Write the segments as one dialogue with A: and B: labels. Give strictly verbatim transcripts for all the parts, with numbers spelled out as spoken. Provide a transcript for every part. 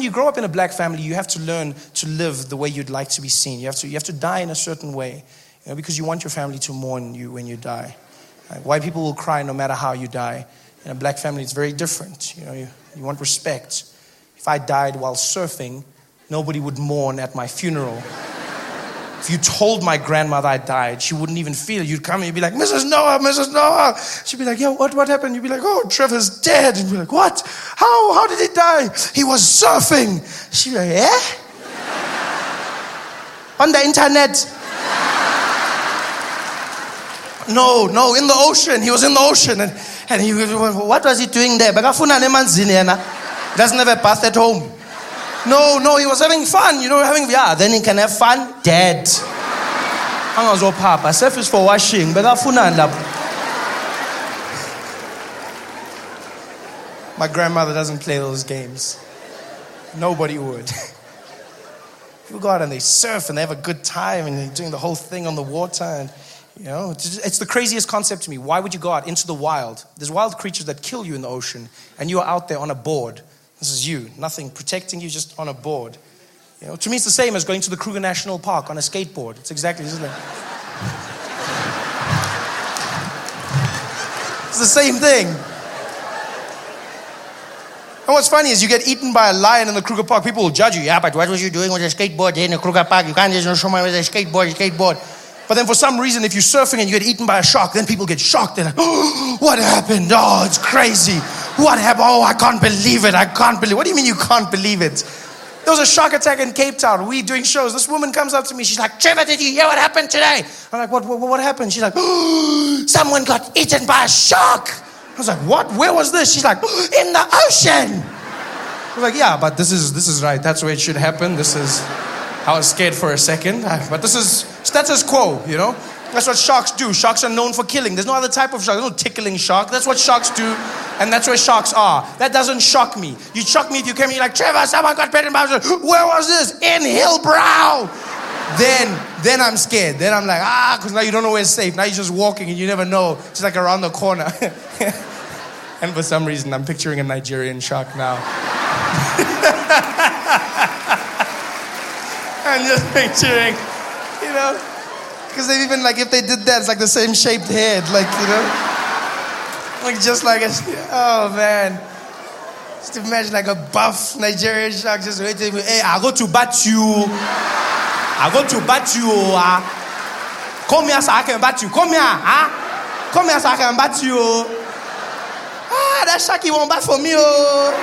A: when you grow up in a black family, you have to learn to live the way you'd like to be seen. You have to, you have to die in a certain way, you know, because you want your family to mourn you when you die. Like, white people will cry no matter how you die. In a black family, it's very different. You know, you, you want respect. If I died while surfing, nobody would mourn at my funeral. If you told my grandmother I died, she wouldn't even feel it. You'd come and you'd be like, Missus Noah, Missus Noah. She'd be like, yeah, what, what happened? You'd be like, oh, Trevor's dead. And you'd be like, what? How? How did he die? He was surfing. She'd be like, eh? On the internet. No, no, in the ocean. He was in the ocean. And, and he, what was he doing there? He doesn't have a bath at home. No, no, he was having fun, you know, having, yeah, then he can have fun, dead. Angazo papa, surf is for washing, but my grandmother doesn't play those games. Nobody would. People go out and they surf and they have a good time and they're doing the whole thing on the water and, you know, it's, it's the craziest concept to me. Why would you go out into the wild? There's wild creatures that kill you in the ocean and you are out there on a board. This is you, nothing protecting you, just on a board. You know, to me, it's the same as going to the Kruger National Park on a skateboard. It's exactly, isn't it? It's the same thing. And what's funny is you get eaten by a lion in the Kruger Park. People will judge you. Yeah, but what was you doing with a skateboard in the Kruger Park? You can't just show me with a skateboard, skateboard. But then for some reason, if you're surfing and you get eaten by a shark, then people get shocked. They're like, oh, what happened? Oh, it's crazy. What happened? Oh, I can't believe it. I can't believe it. What do you mean you can't believe it? There was a shark attack in Cape Town. We doing shows. This woman comes up to me. She's like, Trevor, did you hear what happened today? I'm like, what, what, what happened? She's like, oh, someone got eaten by a shark. I was like, what? Where was this? She's like, oh, in the ocean. I was like, yeah, but this is this is right. That's where it should happen. This is... I was scared for a second, but this is status quo, you know? That's what sharks do. Sharks are known for killing. There's no other type of shark. There's no tickling shark. That's what sharks do, and that's where sharks are. That doesn't shock me. You'd shock me if you came and you're like, Trevor, someone got bitten by a shark. Where was this? In Hillbrow. Then, then I'm scared. Then I'm like, ah, because now you don't know where it's safe. Now you're just walking and you never know. It's like around the corner. And for some reason, I'm picturing a Nigerian shark now. I'm just picturing, you know, because they've even, like, if they did that, it's like the same shaped head, like, you know, like just like a, oh man, just imagine like a buff Nigerian shark just waiting, hey, I go to bat you, I go to bat you, uh. Come here so I can bat you, come here, huh? Come here so I can bat you, ah, that shark, he won't bat for me, oh.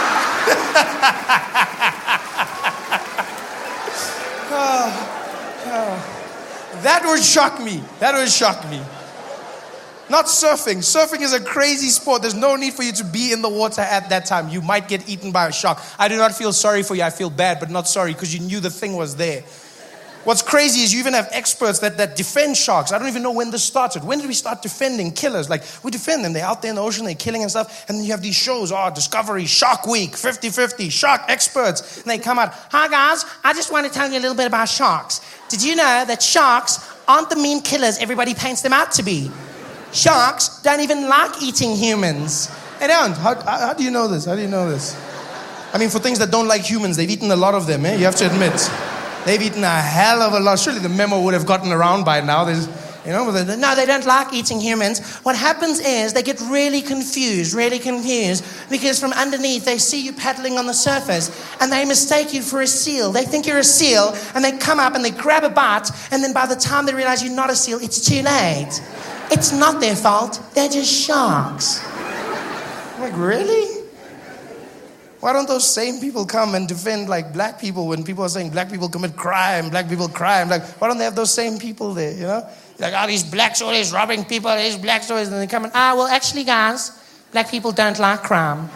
A: Oh, oh. That would shock me. That would shock me. Not surfing. Surfing is a crazy sport. There's no need for you to be in the water at that time. You might get eaten by a shark. I do not feel sorry for you. I feel bad, but not sorry because you knew the thing was there. What's crazy is you even have experts that, that defend sharks. I don't even know when this started. When did we start defending killers? Like, we defend them. They're out there in the ocean, they're killing and stuff. And then you have these shows, oh, Discovery, Shark Week, fifty-fifty, shark experts. And they come out, hi guys, I just want to tell you a little bit about sharks. Did you know that sharks aren't the mean killers everybody paints them out to be? Sharks don't even like eating humans. They don't. How, how, how do you know this? How do you know this? I mean, for things that don't like humans, they've eaten a lot of them, eh? You have to admit. They've eaten a hell of a lot. Surely the memo would have gotten around by now. There's, you know, no, they don't like eating humans. What happens is they get really confused, really confused, because from underneath they see you paddling on the surface and they mistake you for a seal. They think you're a seal and they come up and they grab a bite, and then by the time they realize you're not a seal, it's too late. It's not their fault. They're just sharks. I'm like, really? Why don't those same people come and defend like black people when people are saying black people commit crime, black people crime? Like, why don't they have those same people there, you know? Like, oh, these blacks always robbing people, these blacks always, and they come and, ah, well, actually, guys, black people don't like crime.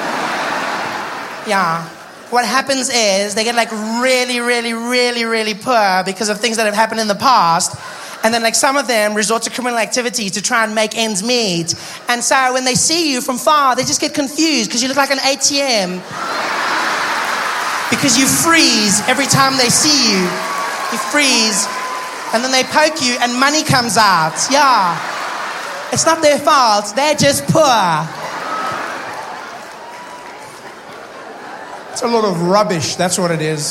A: Yeah. What happens is they get like really, really, really, really poor because of things that have happened in the past. And then like some of them resort to criminal activity to try and make ends meet. And so when they see you from far, they just get confused because you look like an A T M. Because you freeze every time they see you. You freeze. And then they poke you and money comes out. Yeah. It's not their fault. They're just poor. It's a lot of rubbish. That's what it is.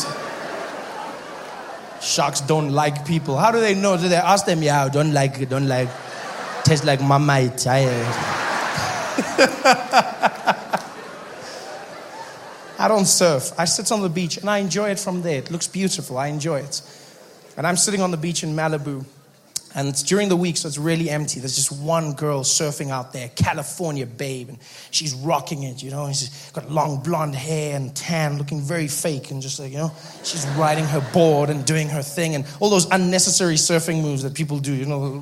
A: Sharks don't like people. How do they know? Do they ask them? Yeah, I don't like it. Don't like. Tastes like Marmite. I don't surf. I sit on the beach and I enjoy it from there. It looks beautiful. I enjoy it. And I'm sitting on the beach in Malibu. And it's during the week, so it's really empty. There's just one girl surfing out there, California babe. And she's rocking it, you know. And she's got long blonde hair and tan, looking very fake. And just like, you know, she's riding her board and doing her thing. And all those unnecessary surfing moves that people do, you know.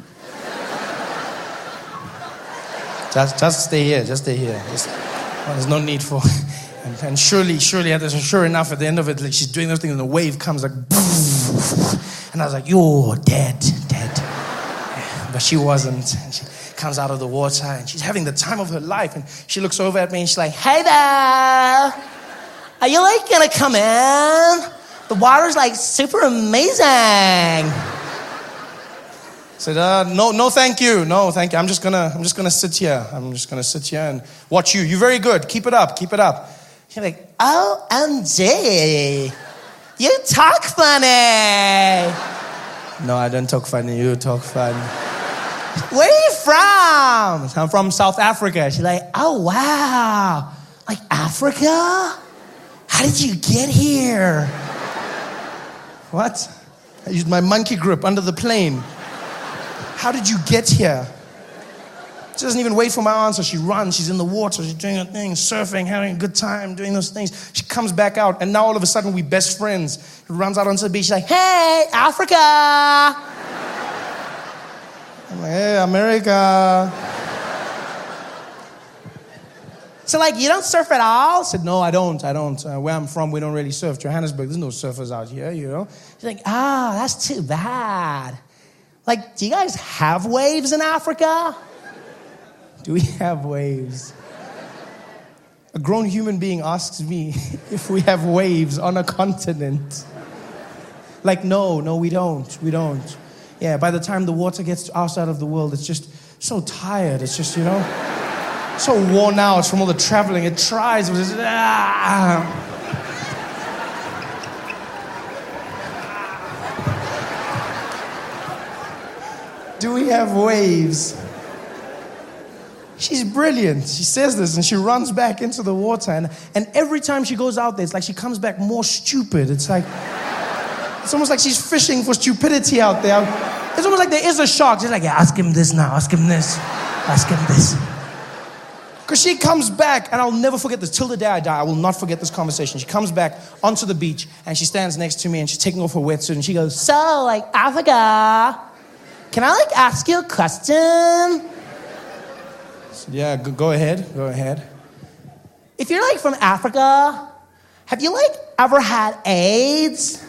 A: Just, just stay here, just stay here. Just, well, there's no need for... And, and surely, surely, sure enough, at the end of it, like she's doing those things and the wave comes like... And I was like, you're dead, dead. Yeah, but she wasn't. And she comes out of the water and she's having the time of her life. And she looks over at me and she's like, hey there. Are you like gonna come in? The water's like super amazing. I said, uh, no, no, thank you. No, thank you. I'm just gonna, I'm just gonna sit here. I'm just gonna sit here and watch you. You're very good. Keep it up. Keep it up. She's like, O M G. You talk funny. No, I don't talk funny. You talk funny. Where are you from? I'm from South Africa. She's like, oh, wow. Like Africa? How did you get here? What? I used my monkey grip under the plane. How did you get here? She doesn't even wait for my answer. She runs. She's in the water. She's doing her thing, surfing, having a good time, doing those things. She comes back out, and now all of a sudden we're best friends. She runs out onto the beach. She's like, hey, Africa. I'm like, hey, America. So, like, you don't surf at all? I said, no, I don't. I don't. Uh, where I'm from, we don't really surf. Johannesburg, there's no surfers out here, you know? She's like, ah, oh, that's too bad. Like, do you guys have waves in Africa? Do we have waves? A grown human being asks me if we have waves on a continent. Like, no, no, we don't. We don't. Yeah, by the time the water gets to our side of the world, it's just so tired. It's just, you know, so worn out from all the traveling. It tries. It just, ah. Do we have waves? She's brilliant. She says this and she runs back into the water. And, and every time she goes out there, it's like she comes back more stupid. It's like, it's almost like she's fishing for stupidity out there. It's almost like there is a shark. She's like, yeah, ask him this now, ask him this, ask him this. Because she comes back, and I'll never forget this. Till the day I die, I will not forget this conversation. She comes back onto the beach, and she stands next to me, and she's taking off her wetsuit, and she goes, so, like, Africa, can I, like, ask you a question? Yeah, go, go ahead, go ahead. If you're, like, from Africa, have you, like, ever had AIDS?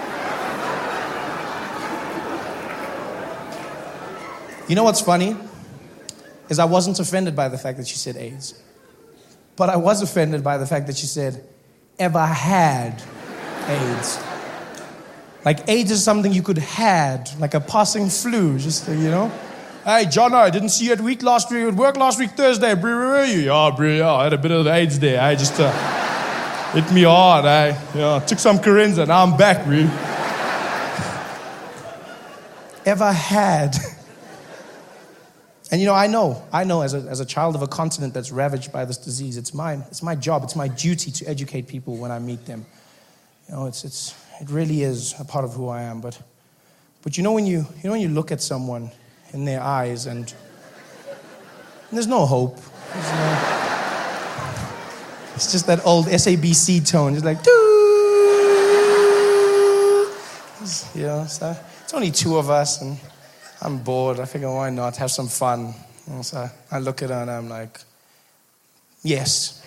A: You know what's funny? Is I wasn't offended by the fact that she said AIDS. But I was offended by the fact that she said, ever had AIDS. Like, AIDS is something you could had, like a passing flu, just, you know? Hey, John, I didn't see you at week last week, at work last week Thursday, bro, where were you? Yeah, bro, yeah, I had a bit of AIDS there. I just, uh, hit me hard, I yeah, took some Corinza, now I'm back, bro. Ever had... And you know, I know, I know as a, as a child of a continent that's ravaged by this disease, it's mine, it's my job, it's my duty to educate people when I meet them. You know, it's, it's, it really is a part of who I am. But, but you know when you, you know when you look at someone in their eyes and, and there's no hope. There's no, it's just that old S A B C tone, it's like, doo. It's, you know, so it's only two of us and I'm bored. I figure, why not have some fun? And so I look at her and I'm like, yes.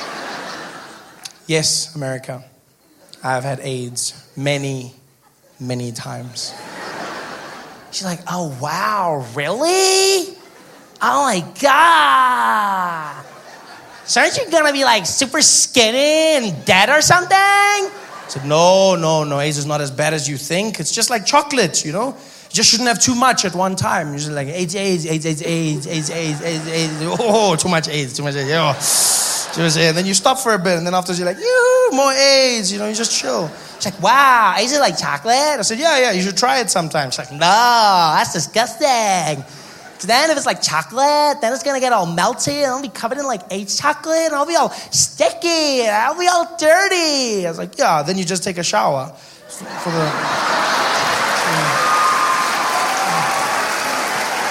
A: Yes, America. I've had AIDS many, many times. She's like, oh, wow, really? Oh, my God. So aren't you going to be, like, super skinny and dead or something? I said, no, no, no, AIDS is not as bad as you think. It's just like chocolate, you know? You just shouldn't have too much at one time. You're just like, AIDS, AIDS, AIDS, AIDS, AIDS, AIDS, AIDS, AIDS, AIDS. Oh, too much AIDS, too much AIDS. Oh, She was saying, and then you stop for a bit, and then after you're like, yoo, more AIDS, you know, you just chill. She's like, wow, is it like chocolate? I said, yeah, yeah, you should try it sometime. She's like, no, that's disgusting. So then if it's like chocolate, then it's gonna get all melty, and I'll be covered in like AIDS chocolate, and I'll be all sticky, and I'll be all dirty. I was like, yeah, then you just take a shower for the...